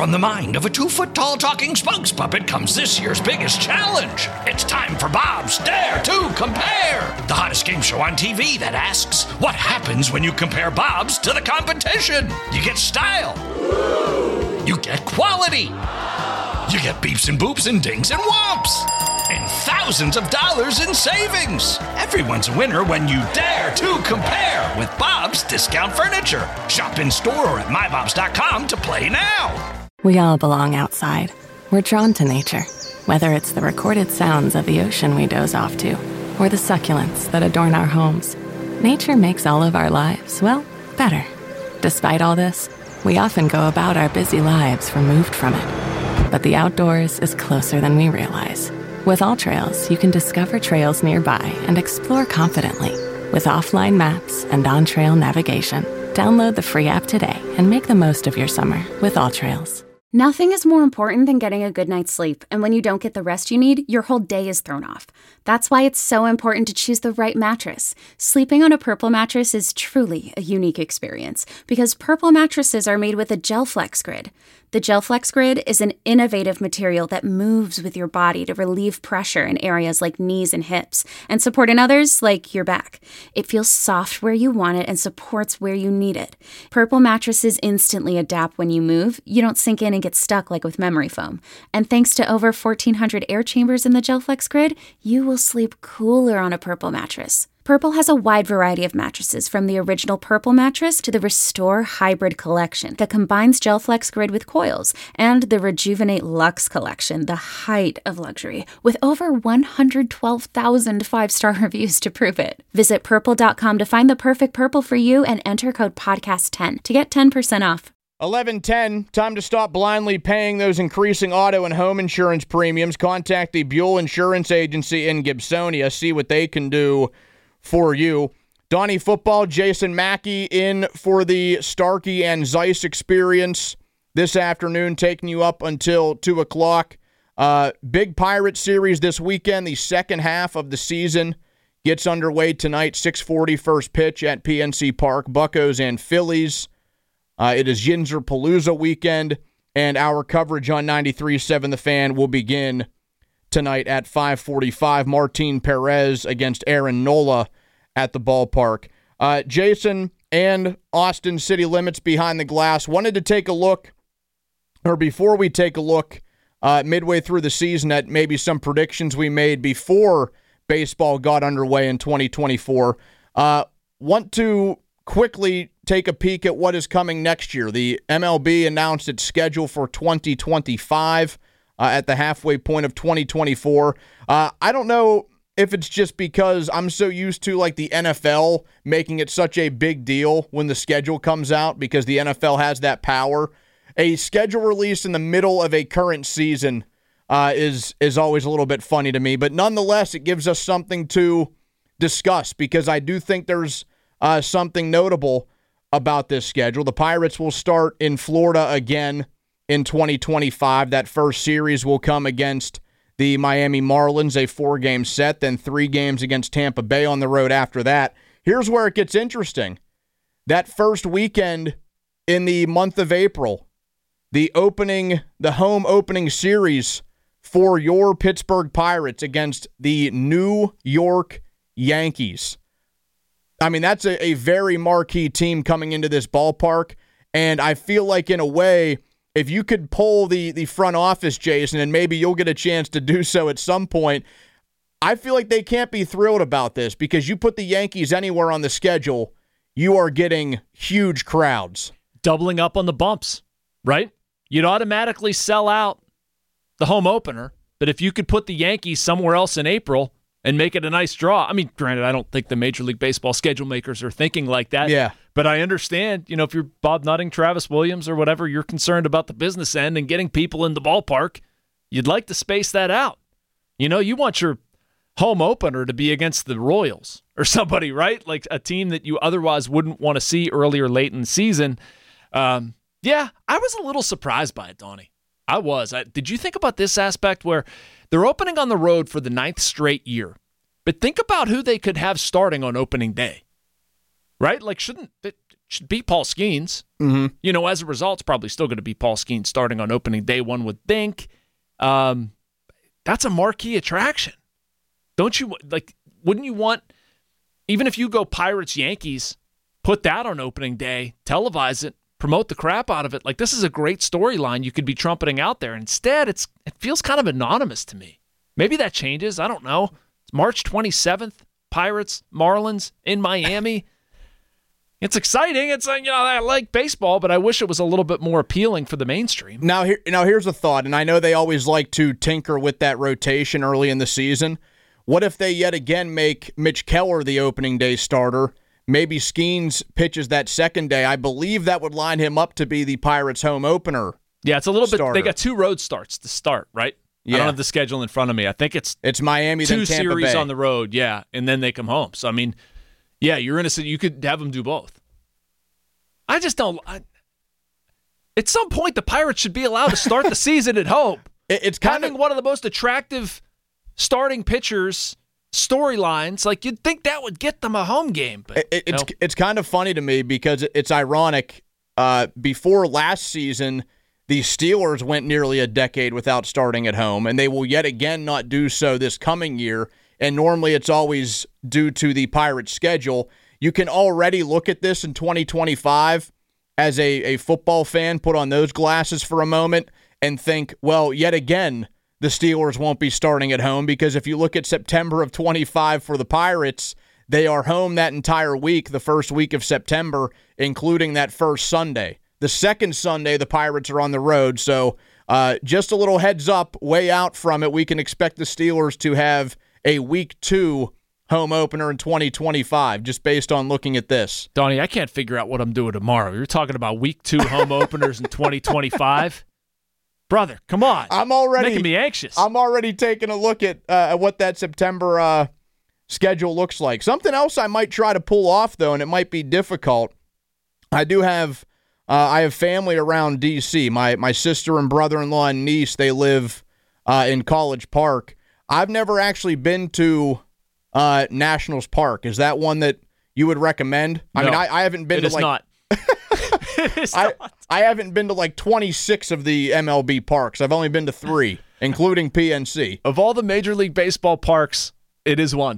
From the mind of a 2-foot-tall talking spokes puppet comes this year's biggest challenge. It's time for Bob's Dare to Compare, the hottest game show on TV that asks, what happens when you compare Bob's to the competition? You get style. You get quality. You get beeps and boops and dings and whomps. And thousands of dollars in savings. Everyone's a winner when you dare to compare with Bob's Discount Furniture. Shop in store or at mybobs.com to play now. We all belong outside. We're drawn to nature, whether it's the recorded sounds of the ocean we doze off to, or the succulents that adorn our homes. Nature makes all of our lives, well, better. Despite all this, we often go about our busy lives removed from it. But the outdoors is closer than we realize. With AllTrails, you can discover trails nearby and explore confidently. With offline maps and on-trail navigation, download the free app today and make the most of your summer with AllTrails. Nothing is more important than getting a good night's sleep, and when you don't get the rest you need, your whole day is thrown off. That's why it's so important to choose the right mattress. Sleeping on a Purple mattress is truly a unique experience, because Purple mattresses are made with a GelFlex Grid. The GelFlex Grid is an innovative material that moves with your body to relieve pressure in areas like knees and hips, and support in others like your back. It feels soft where you want it and supports where you need it. Purple mattresses instantly adapt when you move. You don't sink in and get stuck like with memory foam. And thanks to over 1,400 air chambers in the GelFlex Grid, you will sleep cooler on a Purple mattress. Purple has a wide variety of mattresses, from the original Purple mattress to the Restore Hybrid collection that combines GelFlex Grid with coils, and the Rejuvenate Luxe collection, the height of luxury, with over 112,000 five-star reviews to prove it. Visit Purple.com to find the perfect Purple for you and enter code PODCAST10 to get 10% off. 11:10, time to stop blindly paying those increasing auto and home insurance premiums. Contact the Buell Insurance Agency in Gibsonia. See what they can do for you. Donnie Football, Jason Mackey in for the Starkey and Zeiss experience this afternoon, taking you up until 2 o'clock. Big Pirate series this weekend. The second half of the season gets underway tonight, 6:40 first pitch at PNC Park. Buccos and Phillies. It is Yinzer Palooza weekend, and our coverage on 93.7 The Fan will begin tonight at 5:45. Martin Perez against Aaron Nola at the ballpark. Jason and Austin City Limits Behind the Glass wanted to take a look, or before we take a look midway through the season at maybe some predictions we made before baseball got underway in 2024. Want to quickly take a peek at what is coming next year. The MLB announced its schedule for 2025 at the halfway point of 2024. I don't know if it's just because I'm so used to like the NFL making it such a big deal when the schedule comes out, because the NFL has that power. A schedule release in the middle of a current season is always a little bit funny to me, but nonetheless, it gives us something to discuss, because I do think there's something notable about this schedule. The Pirates will start in Florida again in 2025. That first series will come against the Miami Marlins, a 4-game set, then 3 games against Tampa Bay on the road after that. Here's where it gets interesting. That first weekend in the month of April, the home opening series for your Pittsburgh Pirates against the New York Yankees. I mean, that's a very marquee team coming into this ballpark, and I feel like in a way, if you could poll the front office, Jason, and maybe you'll get a chance to do so at some point, I feel like they can't be thrilled about this, because you put the Yankees anywhere on the schedule, you are getting huge crowds. Doubling up on the bumps, right? You'd automatically sell out the home opener, but if you could put the Yankees somewhere else in April and make it a nice draw. I mean, granted, I don't think the Major League Baseball schedule makers are thinking like that. Yeah. But I understand, if you're Bob Nutting, Travis Williams, or whatever, you're concerned about the business end and getting people in the ballpark. You'd like to space that out. You want your home opener to be against the Royals or somebody, right? Like a team that you otherwise wouldn't want to see early or late in the season. Yeah, I was a little surprised by it, Donnie. I was. Did you think about this aspect where they're opening on the road for the 9th straight year? But think about who they could have starting on opening day, right? Like, shouldn't should beat Paul Skeens. Mm-hmm. You know, as a result, it's probably still going to be Paul Skeens starting on opening day, one would think. That's a marquee attraction. Don't you, like, wouldn't you want, even if you go Pirates-Yankees, put that on opening day, televise it, promote the crap out of it. Like, this is a great storyline you could be trumpeting out there. Instead, it feels kind of anonymous to me. Maybe that changes. I don't know. It's March 27th, Pirates, Marlins in Miami. It's exciting. It's like, I like baseball, but I wish it was a little bit more appealing for the mainstream. Now here's a thought, and I know they always like to tinker with that rotation early in the season. What if they yet again make Mitch Keller the opening day starter? Maybe Skeens pitches that second day. I believe that would line him up to be the Pirates' home opener. Yeah, it's a little starter. bit. They got 2 road starts to start, right? Yeah. I don't have the schedule in front of me. I think it's Miami, 2 then Tampa series Bay. on the road, yeah, and then they come home. So, I mean, yeah, you're innocent. You could have them do both. I just don't. At some point, the Pirates should be allowed to start the season at home. It's kind having of one of the most attractive starting pitchers storylines. Like, you'd think that would get them a home game. But it's kind of funny to me because it's ironic. Before last season, the Steelers went nearly a decade without starting at home, and they will yet again not do so this coming year. And normally it's always due to the Pirates' schedule. You can already look at this in 2025 as a football fan, put on those glasses for a moment, and think, well, yet again, the Steelers won't be starting at home, because if you look at September of 25 for the Pirates, they are home that entire week, the first week of September, including that first Sunday. The second Sunday, the Pirates are on the road, so just a little heads up, way out from it, we can expect the Steelers to have a Week 2 home opener in 2025, just based on looking at this. Donnie, I can't figure out what I'm doing tomorrow. You're talking about Week 2 home openers in 2025? Brother, come on. I'm already making me anxious. I'm already taking a look at what that September schedule looks like. Something else I might try to pull off, though, and it might be difficult. I have family around D.C. My sister and brother-in-law and niece, they live in College Park. I've never actually been to Nationals Park. Is that one that you would recommend? No, I mean, I haven't been to like. not. It is not. I haven't been to like 26 of the MLB parks. I've only been to 3, including PNC. Of all the Major League Baseball parks, it is one.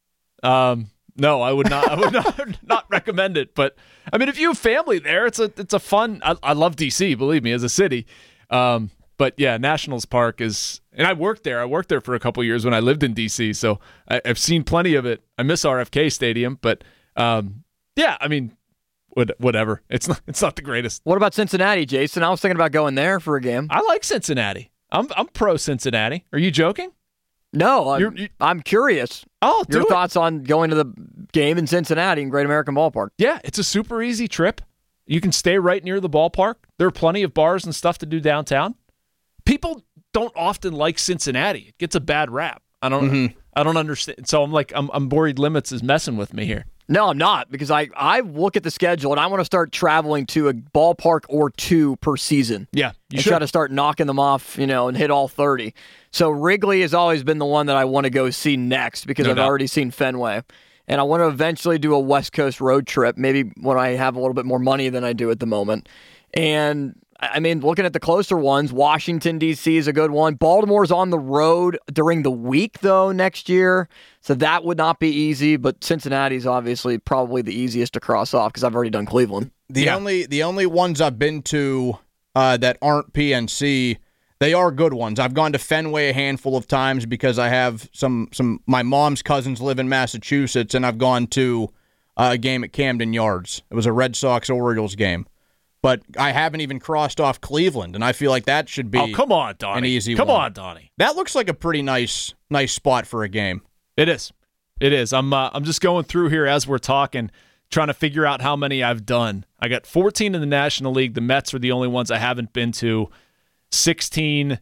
No, I would not. I would not recommend it. But I mean, if you have family there, it's a fun. I love DC, believe me, as a city. But yeah, Nationals Park is, and I worked there. I worked there for a couple of years when I lived in DC, so I've seen plenty of it. I miss RFK Stadium, but yeah, I mean, whatever. It's not the greatest. What about Cincinnati, Jason? I was thinking about going there for a game. I like Cincinnati. I'm pro Cincinnati. Are you joking? No, I'm curious. Oh, your thoughts on going to the game in Cincinnati in Great American Ballpark? Yeah, it's a super easy trip. You can stay right near the ballpark. There are plenty of bars and stuff to do downtown. People don't often like Cincinnati. It gets a bad rap. I don't understand. So I'm worried Limits is messing with me here. No, I'm not, because I look at the schedule and I want to start traveling to a ballpark or 2 per season. Yeah, you should. Try to start knocking them off, and hit all 30. So Wrigley has always been the one that I want to go see next, because I've already seen Fenway. And I want to eventually do a West Coast road trip, maybe when I have a little bit more money than I do at the moment. And I mean, looking at the closer ones, Washington, D.C. is a good one. Baltimore's on the road during the week, though, next year. So that would not be easy, but Cincinnati's obviously probably the easiest to cross off, because I've already done Cleveland. The only ones I've been to that aren't PNC, they are good ones. I've gone to Fenway a handful of times because I have some my mom's cousins live in Massachusetts, and I've gone to a game at Camden Yards. It was a Red Sox-Orioles game. But I haven't even crossed off Cleveland, and I feel like that should be come on, Donnie. an easy come one. on, Donnie. That looks like a pretty nice spot for a game. It is. It is. I'm just going through here as we're talking, trying to figure out how many I've done. I got 14 in the National League. The Mets are the only ones I haven't been to. 16,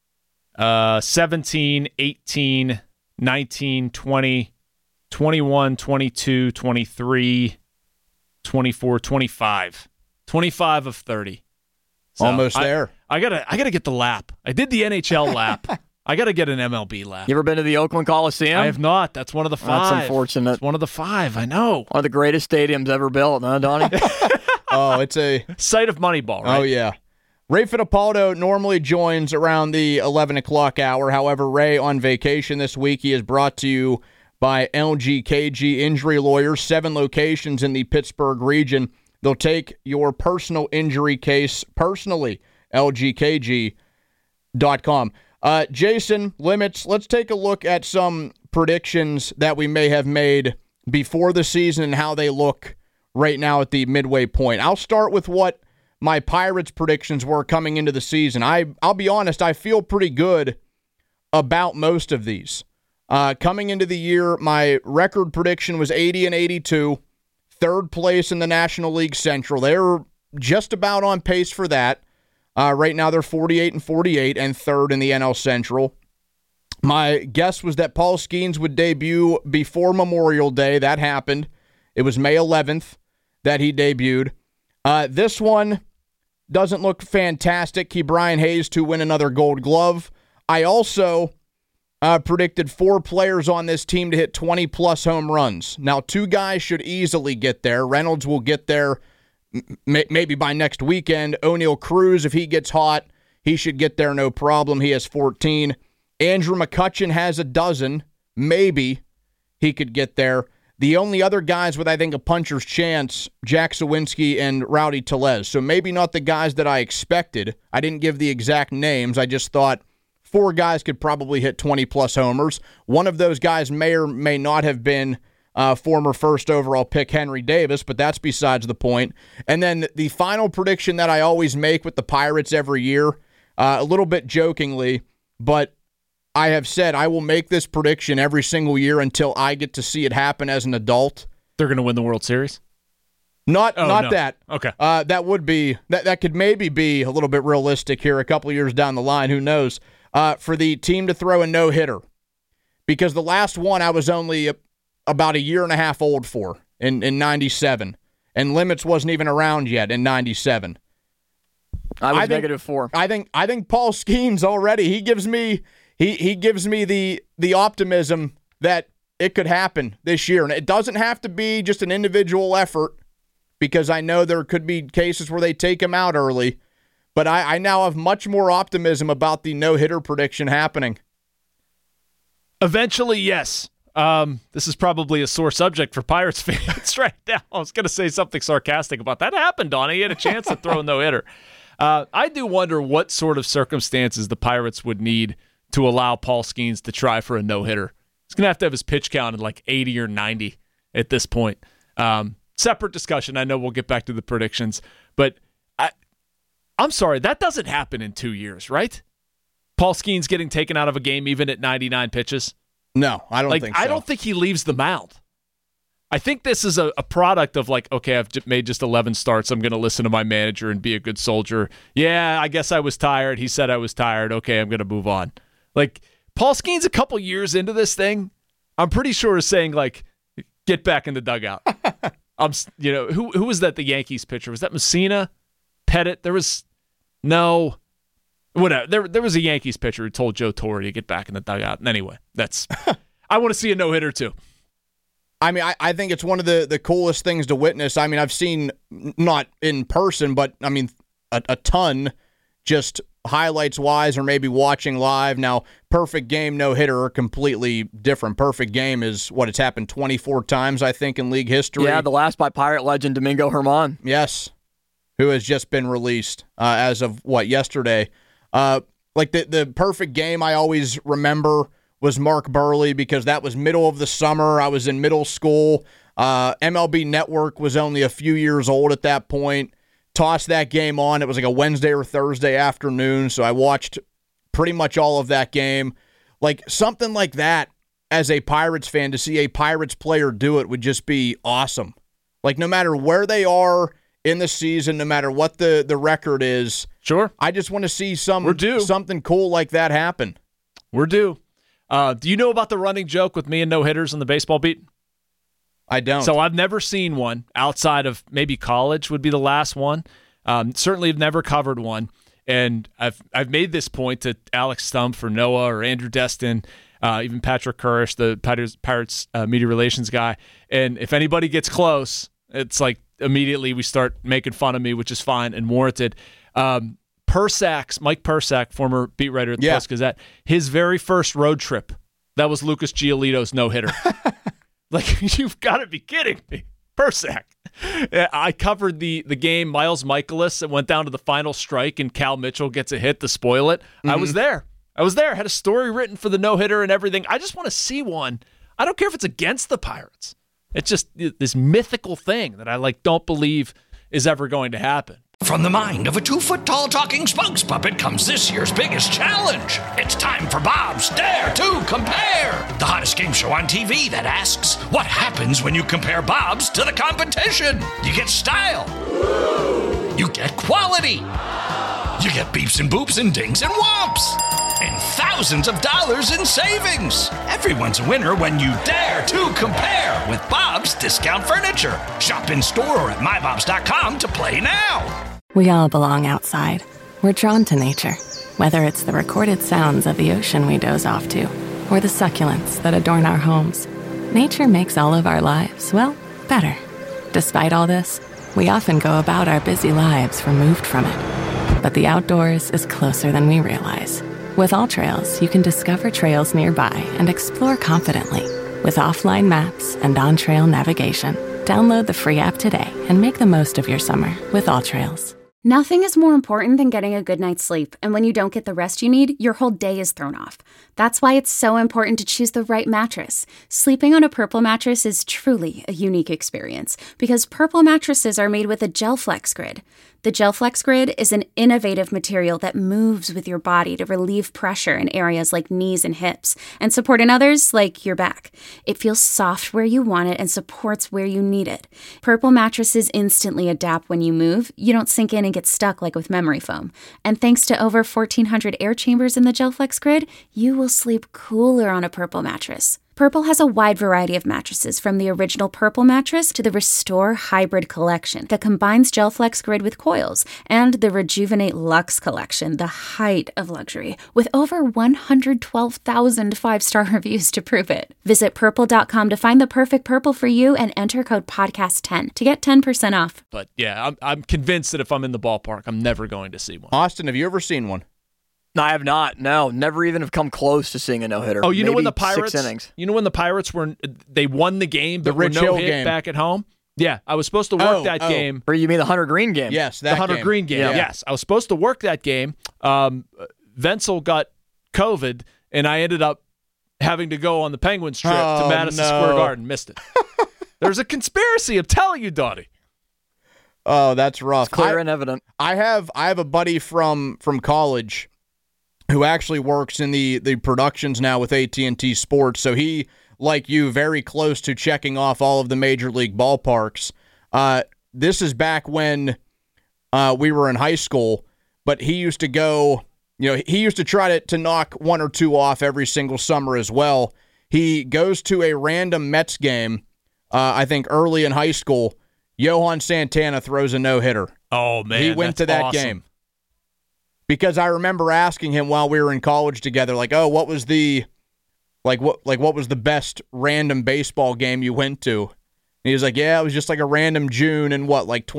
17, 18, 19, 20, 21, 22, 23, 24, 25. 25 of 30. So Almost there. I gotta get the lap. I did the NHL lap. I got to get an MLB laugh. You ever been to the Oakland Coliseum? I have not. That's one of the 5. That's unfortunate. It's one of the 5, I know. One of the greatest stadiums ever built, huh, Donnie? Oh, it's a site of Moneyball, right? Oh, yeah. Ray Fittipaldo normally joins around the 11 o'clock hour. However, Ray on vacation this week. He is brought to you by LGKG Injury Lawyers, 7 locations in the Pittsburgh region. They'll take your personal injury case personally. LGKG.com. Jason, Limits, let's take a look at some predictions that we may have made before the season and how they look right now at the midway point. I'll start with what my Pirates predictions were coming into the season. I'll be honest, I feel pretty good about most of these. Coming into the year, my record prediction was 80-82, third place in the National League Central. They're just about on pace for that. Right now they're 48-48 and third in the NL Central. My guess was that Paul Skeens would debut before Memorial Day. That happened. It was May 11th that he debuted. This one doesn't look fantastic. Ke'Bryan Hayes to win another Gold Glove. I also predicted 4 players on this team to hit 20-plus home runs. Now, 2 guys should easily get there. Reynolds will get there maybe by next weekend. O'Neal Cruz, if he gets hot, he should get there no problem. He has 14. Andrew McCutchen has a dozen. Maybe he could get there. The only other guys with, I think, a puncher's chance, Jack Sawinski and Rowdy Tellez. So maybe not the guys that I expected. I didn't give the exact names. I just thought 4 guys could probably hit 20-plus homers. One of those guys may or may not have been former first overall pick Henry Davis, but that's besides the point. And then the final prediction that I always make with the Pirates every year, a little bit jokingly, but I have said I will make this prediction every single year until I get to see it happen as an adult. They're going to win the World Series? Not no. that. Okay. That would be that could maybe be a little bit realistic here a couple of years down the line. Who knows? For the team to throw a no-hitter. Because the last one I was only about a year and a half old for in 97. And Limits wasn't even around yet in 97. I was -4. I think Paul Skeens already, he gives me the optimism that it could happen this year. And it doesn't have to be just an individual effort, because I know there could be cases where they take him out early. But I now have much more optimism about the no-hitter prediction happening. Eventually, yes. This is probably a sore subject for Pirates fans right now. I was going to say something sarcastic about that. Happened, Donnie. He had a chance to throw a no-hitter. I do wonder what sort of circumstances the Pirates would need to allow Paul Skeens to try for a no-hitter. He's going to have his pitch count at like 80 or 90 at this point. Separate discussion. I know we'll get back to the predictions, but I'm sorry, that doesn't happen in 2 years, right? Paul Skeens getting taken out of a game even at 99 pitches? No, I don't think so. I don't think he leaves the mound. I think this is a product of like, okay, I've made just 11 starts. I'm going to listen to my manager and be a good soldier. Yeah, I guess I was tired. He said I was tired. Okay, I'm going to move on. Like, Paul Skeens a couple years into this thing, I'm pretty sure is saying, like, get back in the dugout. Who was that, the Yankees pitcher? Was that Messina? Pettit? There was whatever. There was a Yankees pitcher who told Joe Torre to get back in the dugout. And anyway, I want to see a no-hitter too. I mean, I think it's one of the coolest things to witness. I mean, I've seen, not in person, but I mean, a ton, just highlights-wise or maybe watching live. Now, perfect game, no-hitter are completely different. Perfect game is what it's happened 24 times, I think, in league history. Yeah, the last by Pirate legend Domingo Germán. Yes, who has just been released as of, yesterday. Like the perfect game I always remember was Mark Burley, because that was middle of the summer. I was in middle school. MLB Network was only a few years old at that point. Tossed that game on. It was like a Wednesday or Thursday afternoon, so I watched pretty much all of that game. Like something like that, as a Pirates fan, to see a Pirates player do it would just be awesome. Like no matter where they are in the season, no matter what the record is, sure, I just want to see something cool like that happen. We're due. Do you know about the running joke with me and no-hitters on the baseball beat? I don't. So I've never seen one outside of maybe college would be the last one. Certainly have never covered one. And I've made this point to Alex Stump for Noah or Andrew Destin, even Patrick Kurish, the Pirates media relations guy. And if anybody gets close, it's like immediately we start making fun of me, which is fine and warranted. Mike Persak, former beat writer at the Post-Gazette, his very first road trip, that was Lucas Giolito's no-hitter. Like, you've got to be kidding me. Persak. I covered the game, Miles Michaelis, that went down to the final strike and Cal Mitchell gets a hit to spoil it. Mm-hmm. I was there. Had a story written for the no-hitter and everything. I just want to see one. I don't care if it's against the Pirates. It's just this mythical thing that I don't believe is ever going to happen. From the mind of a 2-foot-tall talking spokes puppet comes this year's biggest challenge. It's time for Bob's Dare to Compare, the hottest game show on TV that asks, what happens when you compare Bob's to the competition? You get style. You get quality. You get beeps and boops and dings and whomps. And thousands of dollars in savings. Everyone's a winner when you dare to compare with Bob's Discount Furniture. Shop in store or at mybobs.com to play now. We all belong outside. We're drawn to nature, whether it's the recorded sounds of the ocean we doze off to, or the succulents that adorn our homes. Nature makes all of our lives, well, better. Despite all this, we often go about our busy lives removed from it. But the outdoors is closer than we realize. With AllTrails, you can discover trails nearby and explore confidently. With offline maps and on-trail navigation, download the free app today and make the most of your summer with AllTrails. Nothing is more important than getting a good night's sleep, and when you don't get the rest you need, your whole day is thrown off. That's why it's so important to choose the right mattress. Sleeping on a Purple mattress is truly a unique experience, because Purple mattresses are made with a GelFlex Grid. The GelFlex Grid is an innovative material that moves with your body to relieve pressure in areas like knees and hips, and support in others like your back. It feels soft where you want it and supports where you need it. Purple mattresses instantly adapt when you move. You don't sink in and get stuck like with memory foam. And thanks to over 1,400 air chambers in the GelFlex Grid, you will sleep cooler on a Purple mattress. Purple has a wide variety of mattresses, from the original Purple mattress to the Restore Hybrid collection that combines GelFlex Grid with coils, and the Rejuvenate Luxe collection, the height of luxury, with over 112,000 5-star reviews to prove it. Visit purple.com to find the perfect Purple for you and enter code podcast10 to get 10% off. But yeah, I'm convinced that if I'm in the ballpark, I'm never going to see one. Austin, have you ever seen one? No, I have not. No, never even have come close to seeing a no-hitter. Oh, you know when the 6 innings. You know when the Pirates they won the game, the Rich Hill game back at home? Yeah, I was supposed to work that game. Or you mean the Hunter Green game? Yes, the Hunter Green game. Yeah. Yes, I was supposed to work that game. Wenzel got COVID, and I ended up having to go on the Penguins trip to Madison Square Garden. Missed it. There's a conspiracy. I'm telling you, Donnie. Oh, that's rough. It's clear and evident. I have a buddy from college who actually works in the productions now with AT&T Sports. So he, like you, very close to checking off all of the major league ballparks. This is back when we were in high school, but he used to go, he used to try to knock one or two off every single summer as well. He goes to a random Mets game, I think early in high school. Johan Santana throws a no-hitter. Oh, man, he went to that awesome game. Because I remember asking him while we were in college together, what was the what was the best random baseball game you went to? And he was like, yeah, it was just like a random June in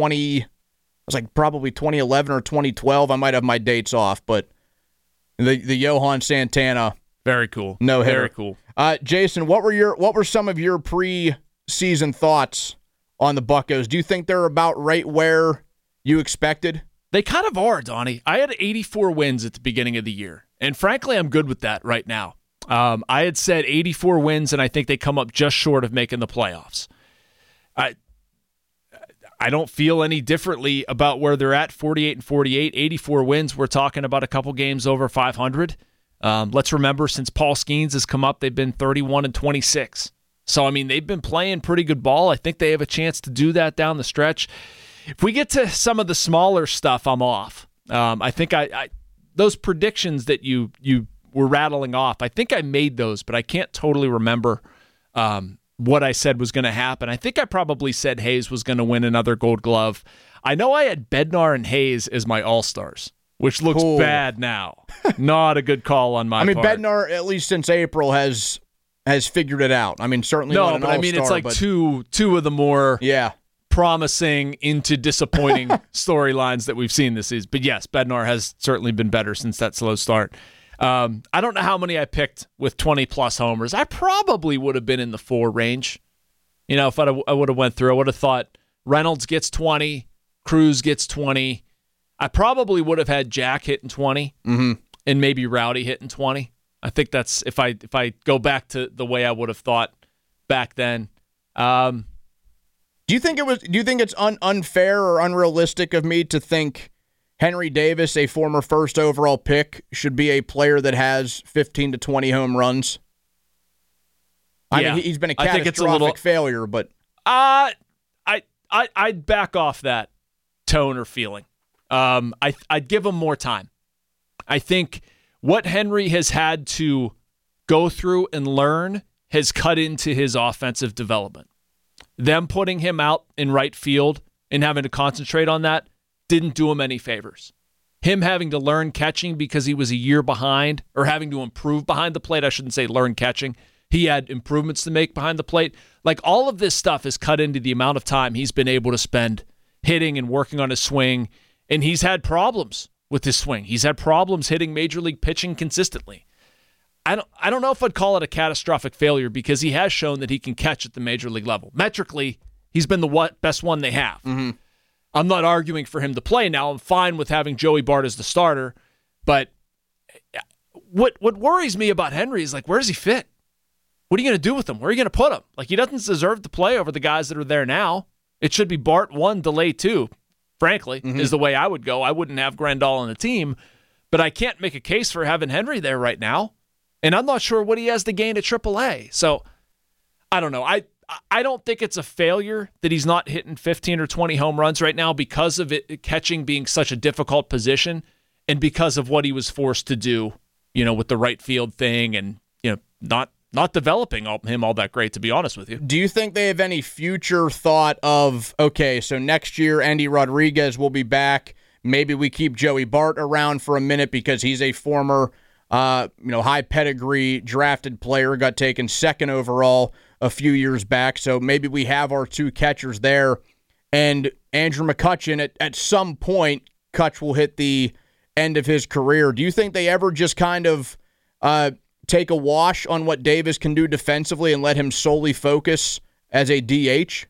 probably 2011 or 2012. I might have my dates off, but the Johan Santana, very cool, no hitter, very cool. Jason, what were some of your pre-season thoughts on the Buccos? Do you think they're about right where you expected? They kind of are, Donnie. I had 84 wins at the beginning of the year, and frankly, I'm good with that right now. I had said 84 wins, and I think they come up just short of making the playoffs. I don't feel any differently about where they're at, 48-48, 84 wins. We're talking about a couple games over 500. Let's remember, since Paul Skeens has come up, they've been 31-26. So, I mean, they've been playing pretty good ball. I think they have a chance to do that down the stretch. If we get to some of the smaller stuff, I'm off. I think those predictions that you were rattling off, I think I made those, but I can't totally remember what I said was going to happen. I think I probably said Hayes was going to win another Gold Glove. I know I had Bednar and Hayes as my All-Stars. which looks bad now. Not a good call on my part. Bednar, at least since April, has figured it out. Certainly not an all-star. It's like two of the more promising into disappointing storylines that we've seen this season. But yes, Bednar has certainly been better since that slow start. I don't know how many I picked with 20-plus homers. I probably would have been in the 4 range. If I would have went through, I would have thought Reynolds gets 20, Cruz gets 20. I probably would have had Jack hitting 20 and maybe Rowdy hitting 20. I think that's if I go back to the way I would have thought back then. Do you think it's unfair or unrealistic of me to think Henry Davis, a former first overall pick, should be a player that has 15 to 20 home runs? He's been a catastrophic failure, but I'd back off that tone or feeling. I'd give him more time. I think what Henry has had to go through and learn has cut into his offensive development. Them putting him out in right field and having to concentrate on that didn't do him any favors. Him having to learn catching because he was a year behind, or having to improve behind the plate, I shouldn't say learn catching. He had improvements to make behind the plate. Like, all of this stuff has cut into the amount of time he's been able to spend hitting and working on his swing, and he's had problems with his swing. He's had problems hitting major league pitching consistently. I don't know if I'd call it a catastrophic failure because he has shown that he can catch at the major league level. Metrically, he's been the best one they have. Mm-hmm. I'm not arguing for him to play now. I'm fine with having Joey Bart as the starter, but what worries me about Henry is, like, where does he fit? What are you going to do with him? Where are you going to put him? Like, he doesn't deserve to play over the guys that are there now. It should be Bart 1, DeLay 2, frankly, is the way I would go. I wouldn't have Grandal on the team, but I can't make a case for having Henry there right now, and I'm not sure what he has to gain at AAA. So, I don't know. I don't think it's a failure that he's not hitting 15 or 20 home runs right now because of it catching being such a difficult position and because of what he was forced to do, with the right field thing and, not developing him all that great, to be honest with you. Do you think they have any future thought of, okay, so next year Andy Rodriguez will be back. Maybe we keep Joey Bart around for a minute because he's a former, high pedigree drafted player, got taken 2nd overall a few years back. So maybe we have our 2 catchers there. And Andrew McCutchen, at some point, Kutch will hit the end of his career. Do you think they ever just kind of take a wash on what Davis can do defensively and let him solely focus as a DH?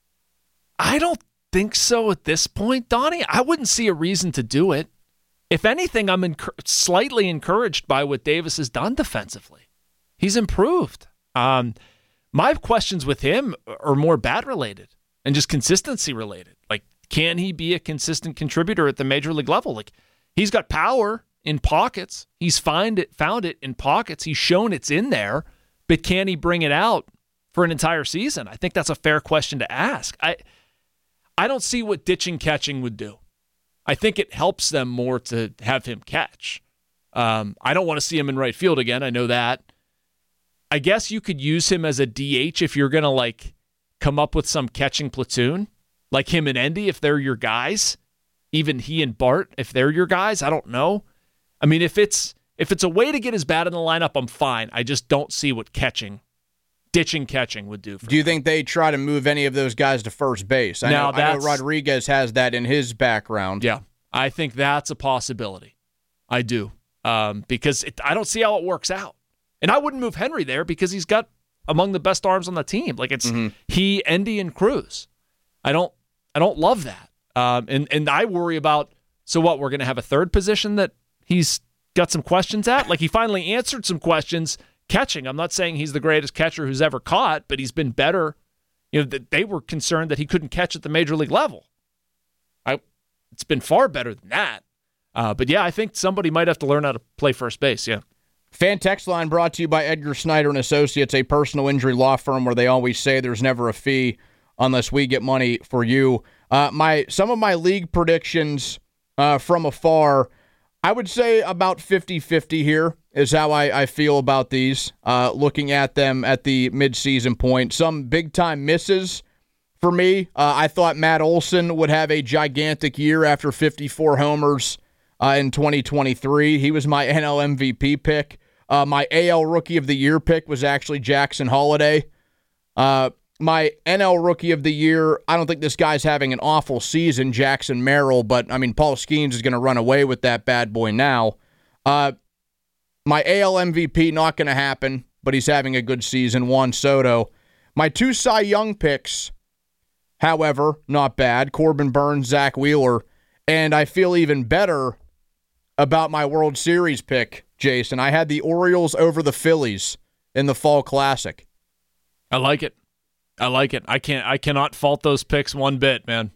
I don't think so at this point, Donnie. I wouldn't see a reason to do it. If anything, I'm slightly encouraged by what Davis has done defensively. He's improved. My questions with him are more bat-related and just consistency-related. Like, can he be a consistent contributor at the major league level? Like, he's got power in pockets. He's found it in pockets. He's shown it's in there, but can he bring it out for an entire season? I think that's a fair question to ask. I don't see what ditching catching would do. I think it helps them more to have him catch. I don't want to see him in right field again. I know that. I guess you could use him as a DH if you're going to come up with some catching platoon, like him and Endy if they're your guys. Even he and Bart if they're your guys. I don't know. I mean, if it's a way to get his bat in the lineup, I'm fine. I just don't see what ditching catching would do. Do you think they try to move any of those guys to first base? I know Rodriguez has that in his background. Yeah, I think that's a possibility. I do, because I don't see how it works out. And I wouldn't move Henry there because he's got among the best arms on the team. Like, it's he, Endy, and Cruz. I don't love that. And I worry about, so what, we're going to have a third position that he's got some questions at? Like, he finally answered some questions catching. I'm not saying he's the greatest catcher who's ever caught, but he's been better. They were concerned that he couldn't catch at the major league level. It's been far better than that. But yeah, I think somebody might have to learn how to play first base, yeah. Fan text line brought to you by Edgar Snyder and Associates, a personal injury law firm where they always say there's never a fee unless we get money for you. Some of my league predictions from afar, I would say about 50-50 here is how I feel about these, looking at them at the midseason point. Some big-time misses for me. I thought Matt Olson would have a gigantic year after 54 homers in 2023. He was my NL MVP pick. My AL Rookie of the Year pick was actually Jackson Holliday. My NL Rookie of the Year, I don't think this guy's having an awful season, Jackson Merrill, but, I mean, Paul Skeens is going to run away with that bad boy now. My AL MVP, not going to happen, but he's having a good season, Juan Soto. My 2 Cy Young picks, however, not bad, Corbin Burnes, Zach Wheeler, and I feel even better about my World Series pick, Jason. I had the Orioles over the Phillies in the Fall Classic. I like it. I cannot fault those picks one bit, man.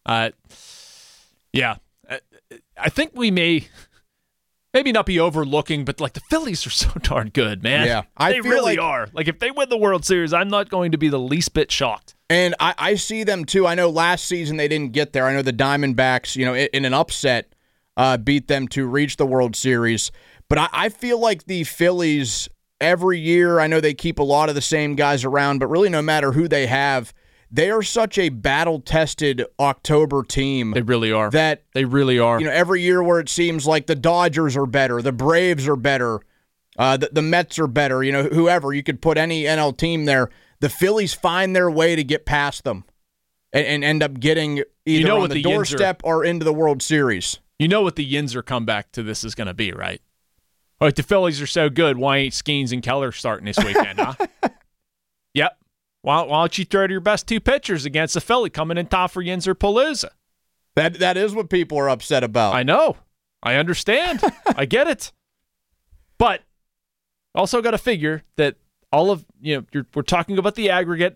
Yeah. I think we maybe not be overlooking, but like the Phillies are so darn good, man. Yeah. They really are. Like if they win the World Series, I'm not going to be the least bit shocked. And I see them too. I know last season they didn't get there. I know the Diamondbacks, in an upset, beat them to reach the World Series. But I feel like the Phillies every year, I know they keep a lot of the same guys around, but really no matter who they have, they are such a battle-tested October team. They really are. They really are. Every year where it seems like the Dodgers are better, the Braves are better, the Mets are better, whoever. You could put any NL team there. The Phillies find their way to get past them and end up getting either on the doorstep or into the World Series. You know what the Yinzer comeback to this is going to be, right? Like, the Phillies are so good, why ain't Skeens and Keller starting this weekend, huh? Yep. Why don't you throw to your best 2 pitchers against a Philly coming in top for Yinzer Palooza? That is what people are upset about. I know. I understand. I get it. But also got to figure that all of, we're talking about the aggregate.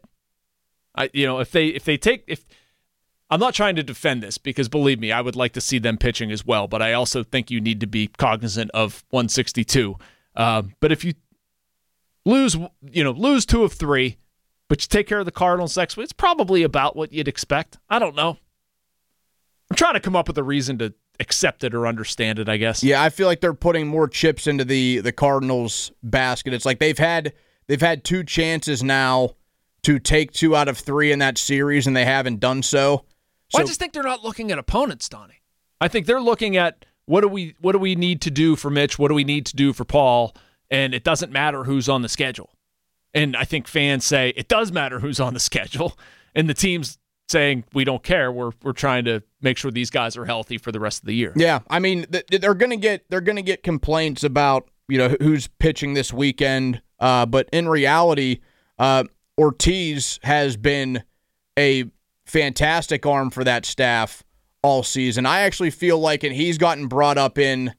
I'm not trying to defend this because, believe me, I would like to see them pitching as well, but I also think you need to be cognizant of 162. But if you lose 2 of 3, but you take care of the Cardinals next week, it's probably about what you'd expect. I don't know. I'm trying to come up with a reason to accept it or understand it, I guess. Yeah, I feel like they're putting more chips into the Cardinals basket. It's like they've had 2 chances now to take 2 out of 3 in that series, and they haven't done so. Well, I just think they're not looking at opponents, Donnie. I think they're looking at what do we need to do for Mitch? What do we need to do for Paul? And it doesn't matter who's on the schedule. And I think fans say it does matter who's on the schedule. And the team's saying we don't care. We're trying to make sure these guys are healthy for the rest of the year. Yeah, I mean they're gonna get complaints about who's pitching this weekend. But in reality, Ortiz has been a fantastic arm for that staff all season. I actually feel like, and he's gotten brought up in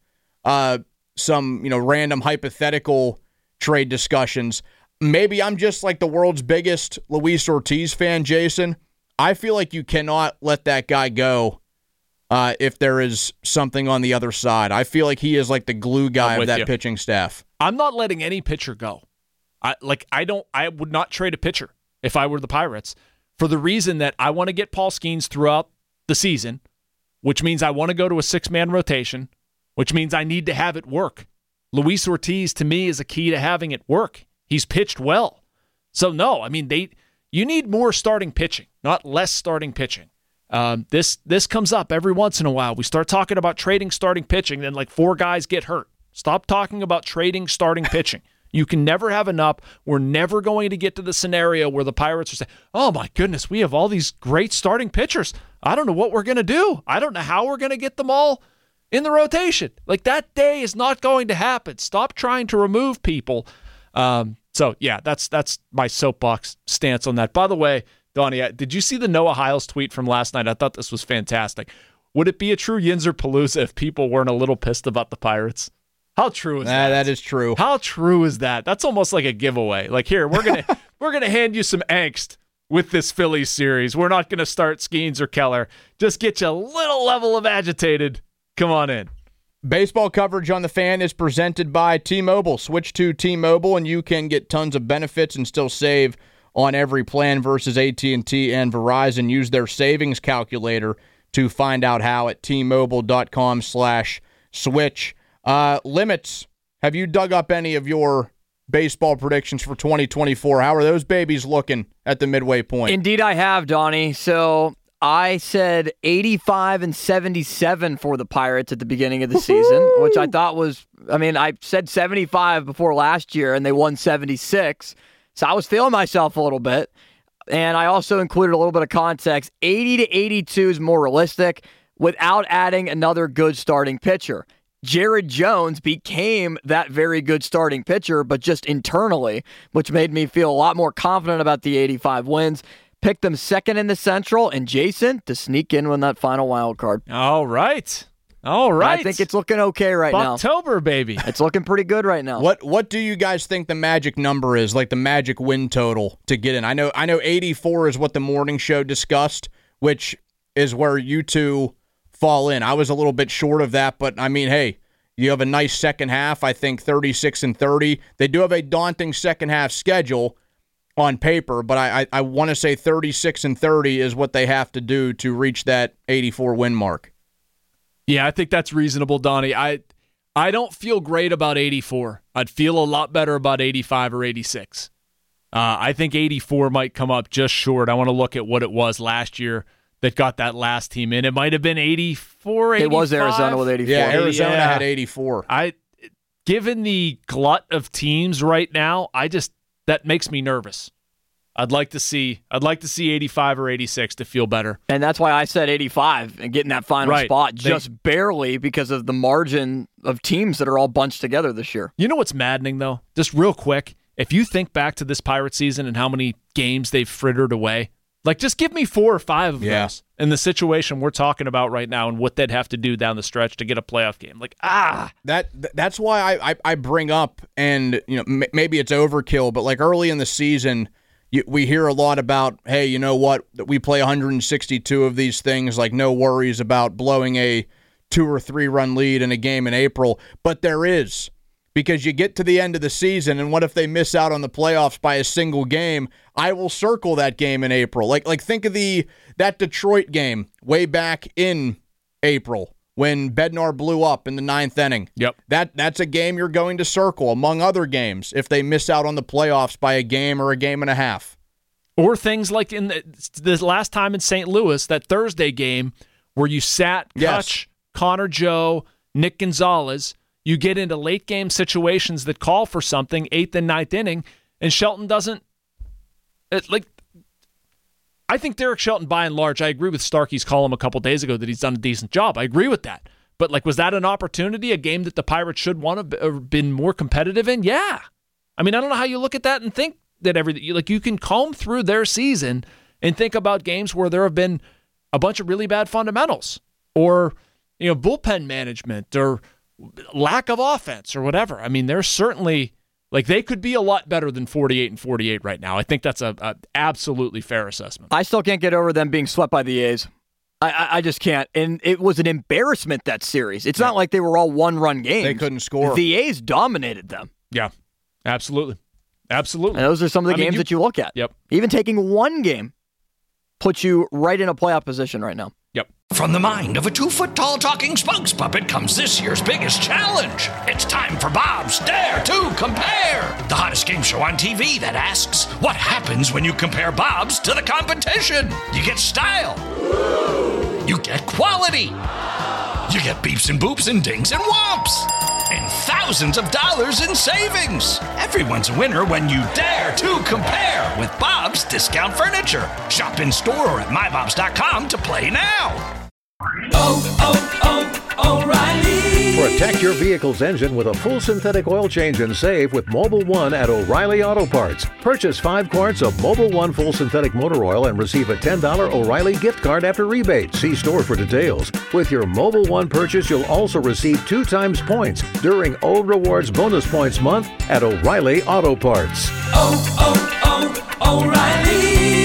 some random hypothetical trade discussions. Maybe I'm just like the world's biggest Luis Ortiz fan, Jason. I feel like you cannot let that guy go if there is something on the other side. I feel like he is like the glue guy of that pitching staff. I'm not letting any pitcher go. I would not trade a pitcher if I were the Pirates, for the reason that I want to get Paul Skeens throughout the season, which means I want to go to a 6-man rotation, which means I need to have it work. Luis Ortiz, to me, is a key to having it work. He's pitched well. So, no, I mean, you need more starting pitching, not less starting pitching. This comes up every once in a while. We start talking about trading starting pitching, then like 4 guys get hurt. Stop talking about trading starting pitching. You can never have enough. We're never going to get to the scenario where the Pirates are saying, oh my goodness, we have all these great starting pitchers. I don't know what we're going to do. I don't know how we're going to get them all in the rotation. Like, that day is not going to happen. Stop trying to remove people. So yeah, that's my soapbox stance on that. By the way, Donnie, did you see the Noah Hiles tweet from last night? I thought this was fantastic. Would it be a true Yinzer Palooza if people weren't a little pissed about the Pirates? How true is that? That is true. How true is that? That's almost like a giveaway. Like, here, we're gonna hand you some angst with this Phillies series. We're not gonna start Skeens or Keller. Just get you a little level of agitated. Come on in. Baseball coverage on The Fan is presented by T-Mobile. Switch to T-Mobile and you can get tons of benefits and still save on every plan versus AT&T and Verizon. Use their savings calculator to find out how at T-Mobile.com/switch. Limits. Have you dug up any of your baseball predictions for 2024? How are those babies looking at the midway point? Indeed, I have, Donnie. So I said 85 and 77 for the Pirates at the beginning of the season, which I thought was, I said 75 before last year, and they won 76. So I was feeling myself a little bit. And I also included a little bit of context. 80 to 82 is more realistic without adding another good starting pitcher. Jared Jones became that very good starting pitcher, but just internally, which made me feel a lot more confident about the 85 wins. Picked them second in the Central, and Jason to sneak in with that final wild card. All right. I think it's looking okay right now. October, baby. It's looking pretty good right now. What do you guys think the magic number is, like the magic win total to get in? I know 84 is what the morning show discussed, which is where you two fall in. I was a little bit short of that, but hey, you have a nice second half. I think 36 and 30. They do have a daunting second half schedule on paper, but I want to say 36 and 30 is what they have to do to reach that 84 win mark. Yeah, I think that's reasonable, Donnie. I don't feel great about 84. I'd feel a lot better about 85 or 86. I think 84 might come up just short. I want to look at what it was last year that got that last team in. It might have been 84, 85. It was Arizona with 84. Yeah, Arizona had 84. Given the glut of teams right now, that makes me nervous. I'd like to see 85 or 86 to feel better. And that's why I said 85 and getting that final spot just barely because of the margin of teams that are all bunched together this year. You know what's maddening, though? Just real quick, if you think back to this Pirate season and how many games they've frittered away, just give me 4 or 5 of those in the situation we're talking about right now and what they'd have to do down the stretch to get a playoff game. That's why I bring up, and maybe it's overkill, but early in the season, we hear a lot about, hey, you know what, we play 162 of these things, no worries about blowing a 2 or 3 run lead in a game in April. But there is, because you get to the end of the season, and what if they miss out on the playoffs by a single game? I will circle that game in April. Think of that Detroit game way back in April when Bednar blew up in the 9th inning. Yep. That's a game you're going to circle, among other games, if they miss out on the playoffs by a game or a game and a half. Or things like in the last time in St. Louis, that Thursday game where you sat Kutch, Connor Joe, Nick Gonzalez. You get into late game situations that call for something, 8th and 9th inning, and Shelton doesn't. I think Derek Shelton, by and large, I agree with Starkey's column a couple days ago that he's done a decent job. I agree with that. But was that an opportunity, a game that the Pirates should want to have been more competitive in? Yeah. I don't know how you look at that and think that you can comb through their season and think about games where there have been a bunch of really bad fundamentals or bullpen management or lack of offense or whatever. They're certainly they could be a lot better than 48 and 48 right now. I think that's a absolutely fair assessment. I still can't get over them being swept by the A's. I just can't. And it was an embarrassment, that series. It's not like they were all one-run games. They couldn't score. The A's dominated them. Yeah, absolutely. Absolutely. And those are some of the games that you look at. Yep. Even taking one game puts you right in a playoff position right now. Yep. From the mind of a 2-foot-tall talking spokes puppet comes this year's biggest challenge. It's time for Bob's Dare to Compare, the hottest game show on TV that asks, what happens when you compare Bob's to the competition? You get style. You get quality. You get beeps and boops and dings and whomps. And thousands of dollars in savings. Everyone's a winner when you dare to compare with Bob's Discount Furniture. Shop in store or at mybobs.com to play now. O'Reilly. Protect your vehicle's engine with a full synthetic oil change and save with Mobil 1 at O'Reilly Auto Parts. Purchase 5 quarts of Mobil 1 full synthetic motor oil and receive a $10 O'Reilly gift card after rebate. See store for details. With your Mobil 1 purchase, you'll also receive 2 times points during O Rewards Bonus Points Month at O'Reilly Auto Parts.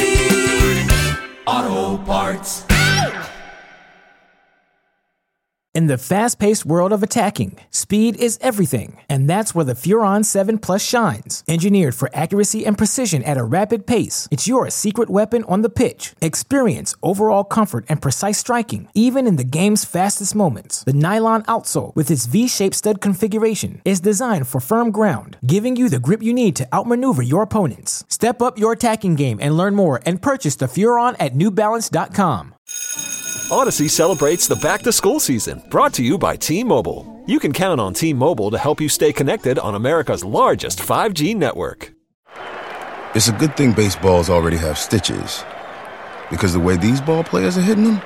O'Reilly Auto Parts. In the fast-paced world of attacking, speed is everything, and that's where the Furon 7 Plus shines. Engineered for accuracy and precision at a rapid pace, it's your secret weapon on the pitch. Experience overall comfort and precise striking, even in the game's fastest moments. The nylon outsole, with its V-shaped stud configuration, is designed for firm ground, giving you the grip you need to outmaneuver your opponents. Step up your attacking game and learn more and purchase the Furon at NewBalance.com. Odyssey celebrates the back-to-school season, brought to you by T-Mobile. You can count on T-Mobile to help you stay connected on America's largest 5G network. It's a good thing baseballs already have stitches, because the way these ball players are hitting them,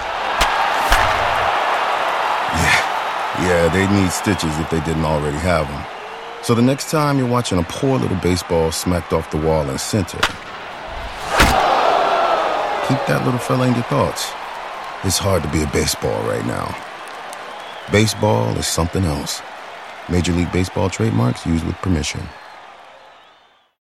yeah, they need stitches if they didn't already have them. So the next time you're watching a poor little baseball smacked off the wall in center, keep that little fella in your thoughts. It's hard to be a baseball right now. Baseball is something else. Major League Baseball trademarks used with permission.